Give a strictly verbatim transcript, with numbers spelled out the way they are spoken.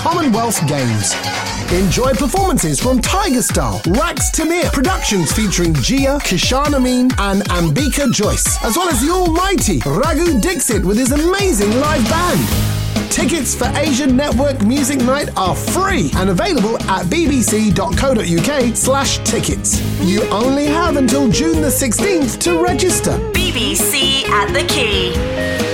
Commonwealth Games. Enjoy performances from Tiger Style, Rax Tamir, productions featuring Gia, Kishan Amin and Ambika Joyce, as well as the almighty Raghu Dixit with his amazing live band. Tickets for Asian Network Music Night are free and available at bbc.co.uk slash tickets. You only have until June the sixteenth to register. B B C at the Key.